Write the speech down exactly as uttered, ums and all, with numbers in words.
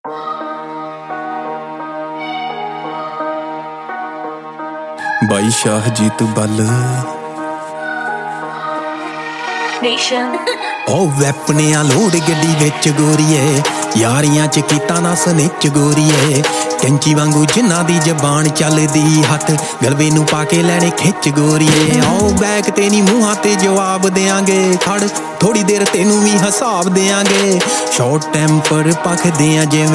ਬਾਈ ਸ਼ਾਹਜੀਤ ਬੱਲ ਉਹ ਵੈਪਨਿਆਂ ਲੋੜ ਗੱਡੀ ਵਿੱਚ ਗੋਰੀਏ, ਯਾਰੀਆਂ ਚ ਕੀਤਾ ਨਾ ਸਨਿਚ ਗੋਰੀਏ। ਕੈਂਚੀ ਵਾਂਗੂ ਜਿਨ੍ਹਾਂ ਦੀ ਜ਼ਬਾਨ ਚੱਲਦੀ, ਹੱਥ ਗਲਵੇ ਨੂੰ ਪਾ ਕੇ ਲੈਣੇ ਖਿੱਚ ਗੋਰੀਏ। ਆਓ ਬੈਕ ਤੇ ਨੀ ਮੂੰਹਾਂ ਤੇ ਜਵਾਬ ਦਿਆਂਗੇ, ਖੜ ਥੋੜੀ ਦੇਰ ਤੈਨੂੰ ਵੀ ਹਿਸਾਬ ਦਿਆਂਗੇ। ਸ਼ਾਰਟ ਟੈਂਪਰ ਪਖਦੇ ਆ ਜਿਵੇਂ